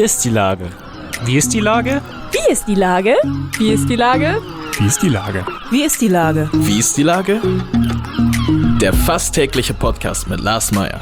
ist die Lage? Wie ist die Lage? Wie ist die Lage? Wie ist die Lage? Wie ist die Lage? Wie ist die Lage? Wie ist die Lage? Der fast tägliche Podcast mit Lars Meyer.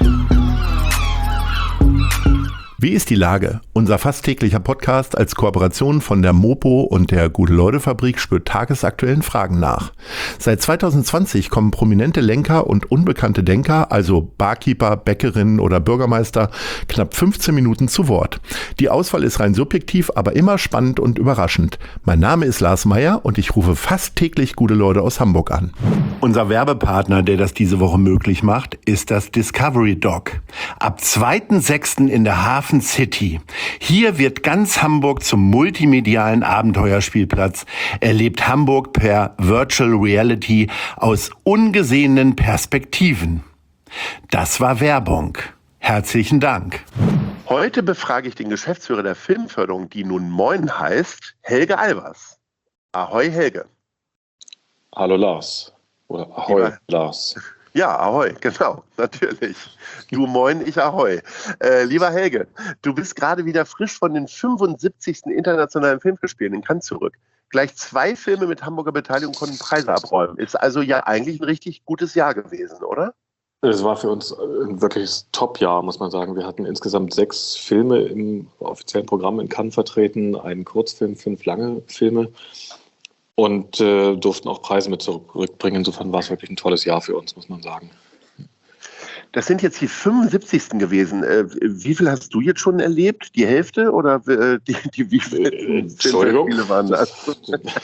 Wie ist die Lage? Unser fast täglicher Podcast als Kooperation von der Mopo und der Gute-Leute-Fabrik spürt tagesaktuellen Fragen nach. Seit 2020 kommen prominente Lenker und unbekannte Denker, also Barkeeper, Bäckerinnen oder Bürgermeister, knapp 15 Minuten zu Wort. Die Auswahl ist rein subjektiv, aber immer spannend und überraschend. Mein Name ist Lars Meyer und ich rufe fast täglich gute Leute aus Hamburg an. Unser Werbepartner, der das diese Woche möglich macht, ist das Discovery Dog. Ab 2.6. in der Hafen City. Hier wird ganz Hamburg zum multimedialen Abenteuerspielplatz. Erlebt Hamburg per Virtual Reality aus ungesehenen Perspektiven. Das war Werbung. Herzlichen Dank. Heute befrage ich den Geschäftsführer der Filmförderung, die nun Moin heißt, Helge Albers. Ahoi Helge. Hallo Lars. Oder Ahoi Lars. Ja, Ahoi, genau, natürlich. Du Moin, ich Ahoi. Lieber Helge, du bist gerade wieder frisch von den 75. internationalen Filmfestspielen in Cannes zurück. Gleich 2 Filme mit Hamburger Beteiligung konnten Preise abräumen. Ist also ja eigentlich ein richtig gutes Jahr gewesen, oder? Es war für uns ein wirkliches Top-Jahr, muss man sagen. Wir hatten insgesamt 6 Filme im offiziellen Programm in Cannes vertreten, einen Kurzfilm, 5 lange Filme und durften auch Preise mit zurückbringen. Insofern war es wirklich ein tolles Jahr für uns, muss man sagen. Das sind jetzt die 75. gewesen. Wie viel hast du jetzt schon erlebt? Die Hälfte oder die wie viele Filmfestspiele waren das?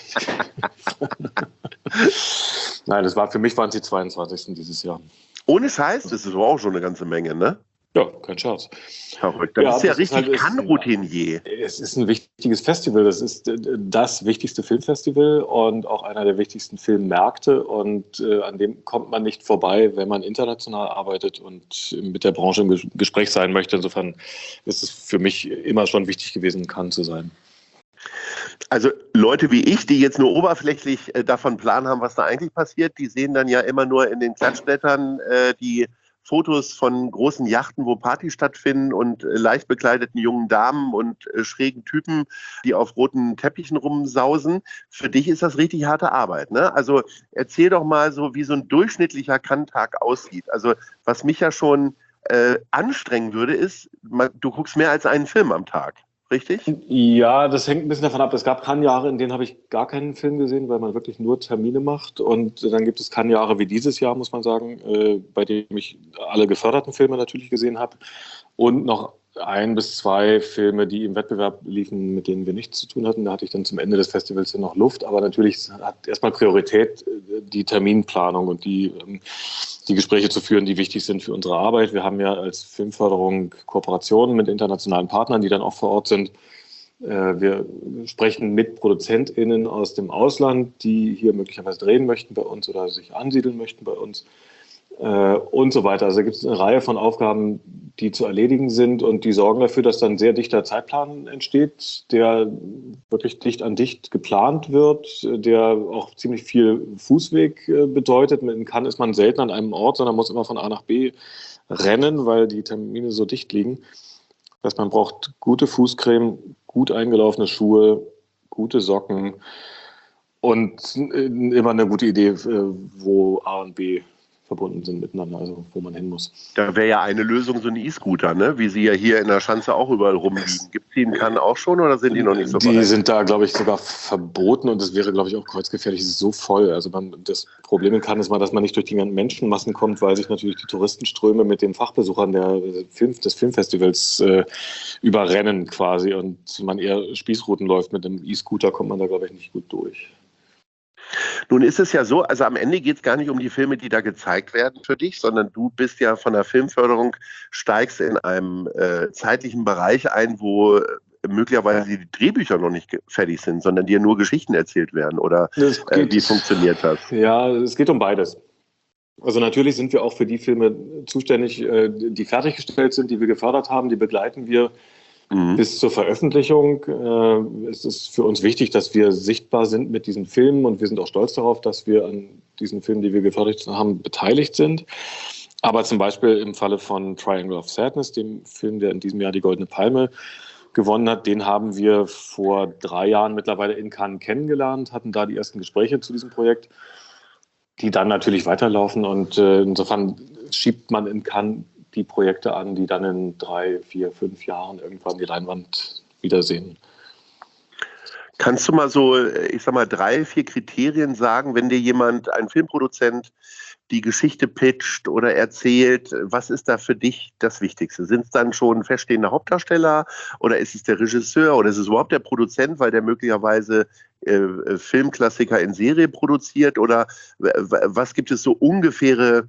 Nein, für mich waren es die 22. dieses Jahr. Ohne Scheiß, das ist aber auch schon eine ganze Menge, ne? Ja, kein Scherz. Verrückt. Das ist ja richtig Cannes-Routinier. Es ist ein wichtiges Festival. Das ist das wichtigste Filmfestival und auch einer der wichtigsten Filmmärkte. Und an dem kommt man nicht vorbei, wenn man international arbeitet und mit der Branche im Gespräch sein möchte. Insofern ist es für mich immer schon wichtig gewesen, in Cannes zu sein. Also Leute wie ich, die jetzt nur oberflächlich davon Plan haben, was da eigentlich passiert, die sehen dann ja immer nur in den Klatschblättern die Fotos von großen Yachten, wo Partys stattfinden und leicht bekleideten jungen Damen und schrägen Typen, die auf roten Teppichen rumsausen. Für dich ist das richtig harte Arbeit, ne? Also erzähl doch mal so, wie so ein durchschnittlicher Cannes-Tag aussieht. Also was mich ja schon anstrengen würde, ist, du guckst mehr als einen Film am Tag. Richtig? Ja, das hängt ein bisschen davon ab. Es gab Cannes-Jahre, in denen habe ich gar keinen Film gesehen, weil man wirklich nur Termine macht. Und dann gibt es Cannes-Jahre wie dieses Jahr, muss man sagen, bei dem ich alle geförderten Filme natürlich gesehen habe. Und noch 1 bis 2 Filme, die im Wettbewerb liefen, mit denen wir nichts zu tun hatten. Da hatte ich dann zum Ende des Festivals noch Luft. Aber natürlich hat erstmal Priorität die Terminplanung und die Gespräche zu führen, die wichtig sind für unsere Arbeit. Wir haben ja als Filmförderung Kooperationen mit internationalen Partnern, die dann auch vor Ort sind. Wir sprechen mit ProduzentInnen aus dem Ausland, die hier möglicherweise drehen möchten bei uns oder sich ansiedeln möchten bei uns und so weiter. Also gibt es eine Reihe von Aufgaben, die zu erledigen sind und die sorgen dafür, dass dann ein sehr dichter Zeitplan entsteht, der wirklich dicht an dicht geplant wird, der auch ziemlich viel Fußweg bedeutet. In Cannes ist man selten an einem Ort, sondern muss immer von A nach B rennen, weil die Termine so dicht liegen. Das heißt, man braucht gute Fußcreme, gut eingelaufene Schuhe, gute Socken und immer eine gute Idee, wo A und B verbunden sind miteinander, also wo man hin muss. Da wäre ja eine Lösung so ein E-Scooter, ne? Wie sie ja hier in der Schanze auch überall rumliegen. Gibt es die in Cannes auch schon oder sind die noch nicht so Die weit? sind da, glaube ich, sogar verboten und das wäre, glaube ich, auch kreuzgefährlich. Es ist so voll. Also das Problem in Cannes ist mal, dass man nicht durch die ganzen Menschenmassen kommt, weil sich natürlich die Touristenströme mit den Fachbesuchern des Filmfestivals überrennen quasi und man eher Spießruten läuft. Mit einem E-Scooter kommt man da, glaube ich, nicht gut durch. Nun ist es ja so, also am Ende geht es gar nicht um die Filme, die da gezeigt werden für dich, sondern du bist ja von der Filmförderung, steigst in einem zeitlichen Bereich ein, wo möglicherweise die Drehbücher noch nicht fertig sind, sondern dir nur Geschichten erzählt werden. Oder wie funktioniert das? Ja, es geht um beides. Also natürlich sind wir auch für die Filme zuständig, die fertiggestellt sind, die wir gefördert haben, die begleiten wir bis zur Veröffentlichung. Es ist für uns wichtig, dass wir sichtbar sind mit diesen Filmen und wir sind auch stolz darauf, dass wir an diesen Filmen, die wir gefördert haben, beteiligt sind. Aber zum Beispiel im Falle von Triangle of Sadness, dem Film, der in diesem Jahr die Goldene Palme gewonnen hat, den haben wir vor 3 Jahren mittlerweile in Cannes kennengelernt, hatten da die ersten Gespräche zu diesem Projekt, die dann natürlich weiterlaufen. Und insofern schiebt man in Cannes die Projekte an, die dann in 3, 4, 5 Jahren irgendwann die Leinwand wiedersehen. Kannst du mal so, ich sag mal, 3, 4 Kriterien sagen, wenn dir jemand, ein Filmproduzent, die Geschichte pitcht oder erzählt, was ist da für dich das Wichtigste? Sind es dann schon feststehende Hauptdarsteller oder ist es der Regisseur oder ist es überhaupt der Produzent, weil der möglicherweise Filmklassiker in Serie produziert, oder was gibt es so ungefähre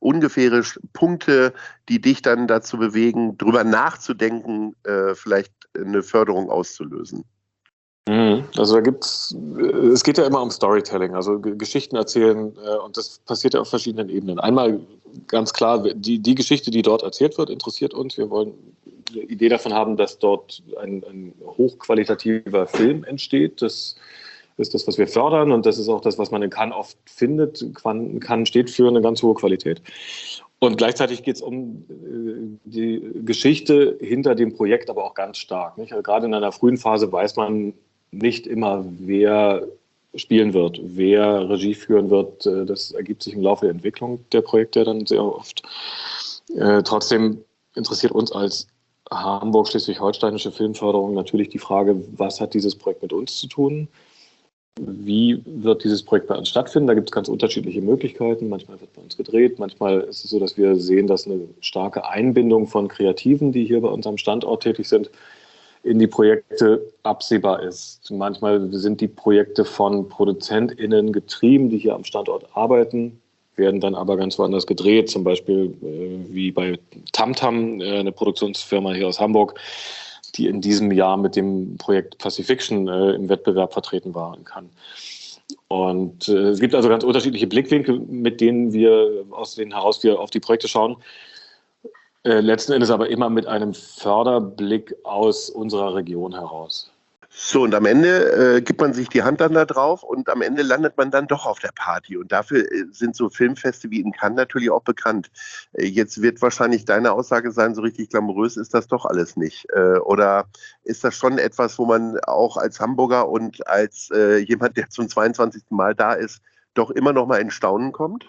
Punkte, die dich dann dazu bewegen, drüber nachzudenken, vielleicht eine Förderung auszulösen? Also es geht ja immer um Storytelling, also Geschichten erzählen, und das passiert ja auf verschiedenen Ebenen. Einmal ganz klar, die Geschichte, die dort erzählt wird, interessiert uns. Wir wollen eine Idee davon haben, dass dort ein hochqualitativer Film entsteht. Das ist das, was wir fördern, und das ist auch das, was man in Cannes oft findet. Cannes steht für eine ganz hohe Qualität. Und gleichzeitig geht es um die Geschichte hinter dem Projekt, aber auch ganz stark. Nicht? Also gerade in einer frühen Phase weiß man nicht immer, wer spielen wird, wer Regie führen wird. Das ergibt sich im Laufe der Entwicklung der Projekte dann sehr oft. Trotzdem interessiert uns als Hamburg-Schleswig-Holsteinische Filmförderung natürlich die Frage, was hat dieses Projekt mit uns zu tun? Wie wird dieses Projekt bei uns stattfinden? Da gibt es ganz unterschiedliche Möglichkeiten. Manchmal wird bei uns gedreht, manchmal ist es so, dass wir sehen, dass eine starke Einbindung von Kreativen, die hier bei uns am Standort tätig sind, in die Projekte absehbar ist. Manchmal sind die Projekte von ProduzentInnen getrieben, die hier am Standort arbeiten, werden dann aber ganz woanders gedreht, zum Beispiel wie bei Tamtam, eine Produktionsfirma hier aus Hamburg, die in diesem Jahr mit dem Projekt Pacifiction im Wettbewerb vertreten waren kann. Und es gibt also ganz unterschiedliche Blickwinkel, mit denen wir aus denen heraus wir auf die Projekte schauen. Letzten Endes aber immer mit einem Förderblick aus unserer Region heraus. So, und am Ende gibt man sich die Hand dann da drauf und am Ende landet man dann doch auf der Party. Und dafür sind so Filmfeste wie in Cannes natürlich auch bekannt. Jetzt wird wahrscheinlich deine Aussage sein, so richtig glamourös ist das doch alles nicht. Oder ist das schon etwas, wo man auch als Hamburger und als jemand, der zum 22. Mal da ist, doch immer noch mal in Staunen kommt?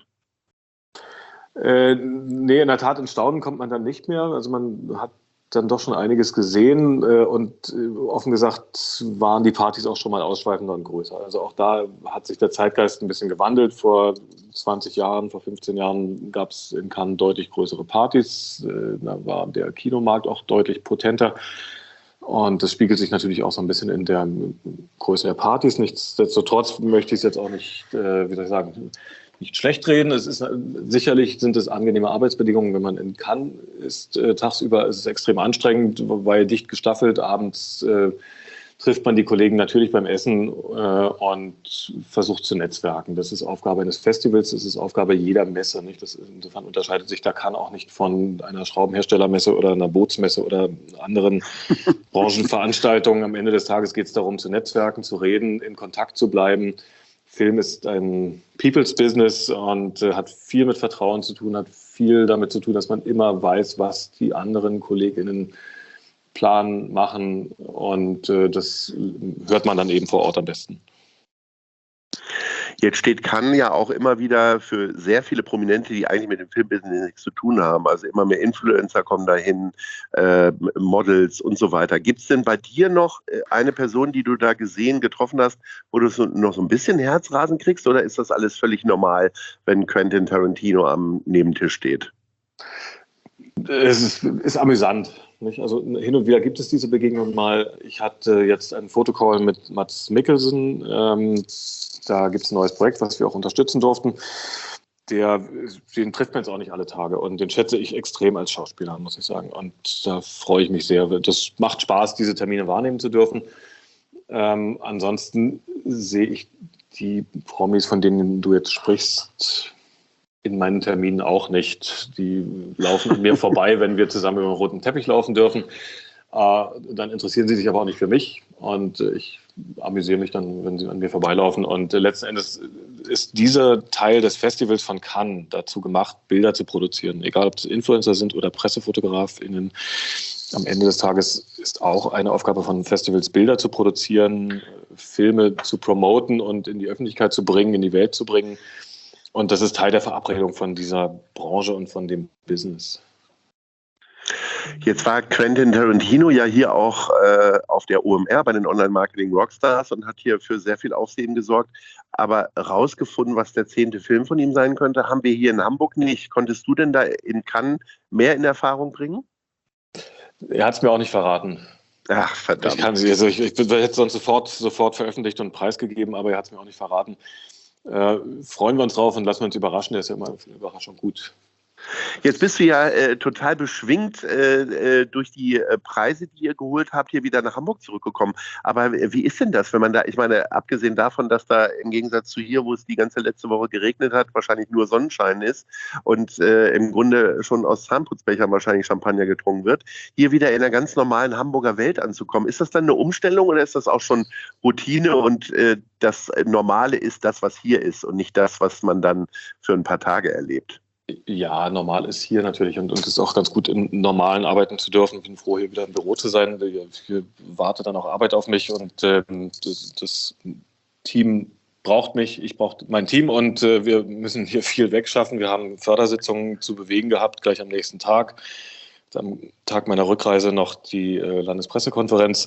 Nee, in der Tat, in Staunen kommt man dann nicht mehr. Also man hat dann doch schon einiges gesehen und offen gesagt waren die Partys auch schon mal ausschweifender und größer. Also auch da hat sich der Zeitgeist ein bisschen gewandelt. Vor 20 Jahren, vor 15 Jahren gab es in Cannes deutlich größere Partys. Da war der Kinomarkt auch deutlich potenter. Und das spiegelt sich natürlich auch so ein bisschen in der Größe der Partys. Nichtsdestotrotz möchte ich es jetzt auch nicht, nicht schlecht reden. Sicherlich sind es angenehme Arbeitsbedingungen, wenn man in Cannes ist. Tagsüber ist es extrem anstrengend, weil dicht gestaffelt. Abends trifft man die Kollegen natürlich beim Essen und versucht zu netzwerken. Das ist Aufgabe eines Festivals, das ist Aufgabe jeder Messe. Nicht? Insofern unterscheidet sich da Cannes auch nicht von einer Schraubenherstellermesse oder einer Bootsmesse oder anderen Branchenveranstaltungen. Am Ende des Tages geht es darum, zu netzwerken, zu reden, in Kontakt zu bleiben. Film ist ein People's Business und hat viel mit Vertrauen zu tun, hat viel damit zu tun, dass man immer weiß, was die anderen KollegInnen planen, machen, und das hört man dann eben vor Ort am besten. Jetzt steht Cannes ja auch immer wieder für sehr viele Prominente, die eigentlich mit dem Filmbusiness nichts zu tun haben. Also immer mehr Influencer kommen dahin, Models und so weiter. Gibt es denn bei dir noch eine Person, die du da getroffen hast, wo du noch so ein bisschen Herzrasen kriegst, oder ist das alles völlig normal, wenn Quentin Tarantino am Nebentisch steht? Es ist amüsant. Nicht? Also hin und wieder gibt es diese Begegnung mal. Ich hatte jetzt einen Fotocall mit Mads Mikkelsen. Da gibt es ein neues Projekt, was wir auch unterstützen durften. Den trifft man jetzt auch nicht alle Tage. Und den schätze ich extrem als Schauspieler, muss ich sagen. Und da freue ich mich sehr. Das macht Spaß, diese Termine wahrnehmen zu dürfen. Ansonsten sehe ich die Promis, von denen du jetzt sprichst, in meinen Terminen auch nicht. Die laufen an mir vorbei, wenn wir zusammen über den roten Teppich laufen dürfen. Dann interessieren sie sich aber auch nicht für mich und ich amüsiere mich dann, wenn sie an mir vorbeilaufen. Und letzten Endes ist dieser Teil des Festivals von Cannes dazu gemacht, Bilder zu produzieren. Egal, ob es Influencer sind oder PressefotografInnen. Am Ende des Tages ist auch eine Aufgabe von Festivals, Bilder zu produzieren, Filme zu promoten und in die Öffentlichkeit zu bringen, in die Welt zu bringen. Und das ist Teil der Verabredung von dieser Branche und von dem Business. Jetzt war Quentin Tarantino ja hier auch auf der OMR bei den Online-Marketing-Rockstars und hat hier für sehr viel Aufsehen gesorgt. Aber rausgefunden, was der 10. Film von ihm sein könnte, haben wir hier in Hamburg nicht. Konntest du denn da in Cannes mehr in Erfahrung bringen? Er hat es mir auch nicht verraten. Ach, verdammt. Ich hätte es sonst sofort veröffentlicht und preisgegeben, aber er hat es mir auch nicht verraten. Freuen wir uns drauf und lassen wir uns überraschen. Der ist ja immer für eine Überraschung gut. Jetzt bist du ja total beschwingt durch die Preise, die ihr geholt habt, hier wieder nach Hamburg zurückgekommen. Aber wie ist denn das, wenn man da, ich meine, abgesehen davon, dass da im Gegensatz zu hier, wo es die ganze letzte Woche geregnet hat, wahrscheinlich nur Sonnenschein ist und im Grunde schon aus Zahnputzbechern wahrscheinlich Champagner getrunken wird, hier wieder in einer ganz normalen Hamburger Welt anzukommen. Ist das dann eine Umstellung oder ist das auch schon Routine und das Normale ist das, was hier ist und nicht das, was man dann für ein paar Tage erlebt? Ja, normal ist hier natürlich und es ist auch ganz gut, im Normalen arbeiten zu dürfen. Ich bin froh, hier wieder im Büro zu sein. Hier wartet dann auch Arbeit auf mich und das Team braucht mich, ich brauche mein Team und wir müssen hier viel wegschaffen. Wir haben Fördersitzungen zu bewegen gehabt, gleich am nächsten Tag. Am Tag meiner Rückreise noch die Landespressekonferenz.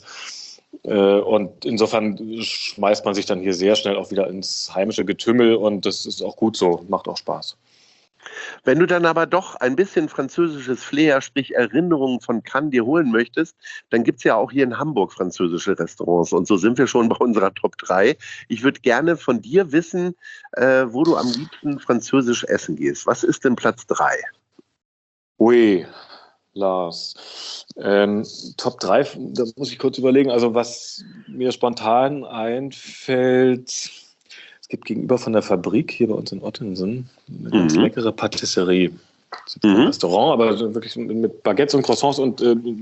Und insofern schmeißt man sich dann hier sehr schnell auch wieder ins heimische Getümmel und das ist auch gut so, macht auch Spaß. Wenn du dann aber doch ein bisschen französisches Flair, sprich Erinnerungen von Cannes dir holen möchtest, dann gibt es ja auch hier in Hamburg französische Restaurants. Und so sind wir schon bei unserer Top 3. Ich würde gerne von dir wissen, wo du am liebsten französisch essen gehst. Was ist denn Platz 3? Ui, Lars. Top 3, da muss ich kurz überlegen. Also was mir spontan einfällt... Es gibt gegenüber von der Fabrik hier bei uns in Ottensen eine ganz leckere Patisserie. Das ist ein Restaurant, aber wirklich mit Baguettes und Croissants und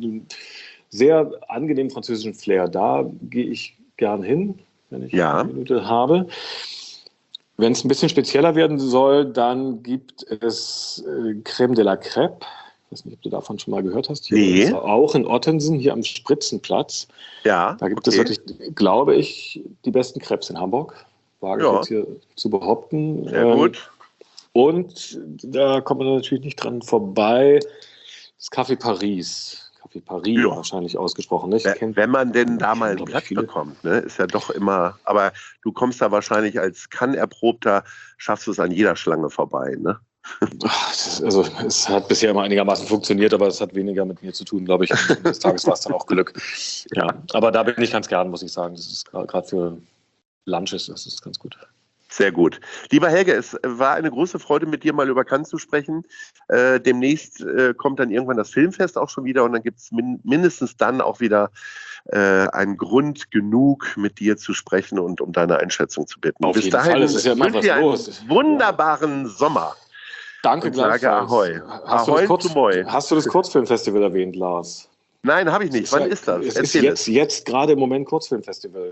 sehr angenehmen französischen Flair. Da gehe ich gern hin, wenn ich eine Minute habe. Wenn es ein bisschen spezieller werden soll, dann gibt es Crème de la Crêpe. Ich weiß nicht, ob du davon schon mal gehört hast. Hier ist auch in Ottensen, hier am Spritzenplatz. Ja, da gibt es wirklich, glaube ich, die besten Crêpes in Hamburg. Wage ich jetzt hier zu behaupten. Sehr gut. Und da kommt man natürlich nicht dran vorbei. Das Café Paris. Café Paris wahrscheinlich ausgesprochen. Nicht? Wenn man denn da mal einen Platz bekommt, ne? Ist ja doch immer, aber du kommst da wahrscheinlich als Cannes-Erprobter, schaffst du es an jeder Schlange vorbei, ne? Also es hat bisher immer einigermaßen funktioniert, aber es hat weniger mit mir zu tun, glaube ich. Am Ende des Tages war es dann auch Glück. Ja, aber da bin ich ganz gern, muss ich sagen. Das ist gerade für Lunches, das ist ganz gut. Sehr gut. Lieber Helge, es war eine große Freude, mit dir mal über Cannes zu sprechen. Demnächst kommt dann irgendwann das Filmfest auch schon wieder und dann gibt es mindestens dann auch wieder einen Grund genug, mit dir zu sprechen und um deine Einschätzung zu bitten. Auf jeden Fall, es ist ja immer was los. Einen wunderbaren Sommer. Danke gleichfalls. Ahoi. Hast du das Kurzfilmfestival erwähnt, Lars? Nein, habe ich nicht. Wann ist das? Es ist jetzt gerade im Moment Kurzfilmfestival.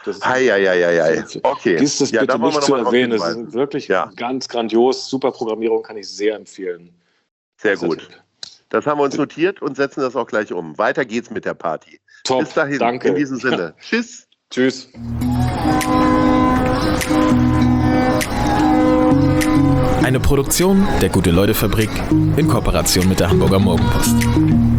Okay. Ist das bitte nicht zu erwähnen. Das ist wirklich ganz grandios. Super Programmierung, kann ich sehr empfehlen. Sehr gut. Das haben wir uns notiert und setzen das auch gleich um. Weiter geht's mit der Party. Top, bis dahin. Danke. In diesem Sinne. Tschüss. Tschüss. Eine Produktion der Gute-Leute-Fabrik in Kooperation mit der Hamburger Morgenpost.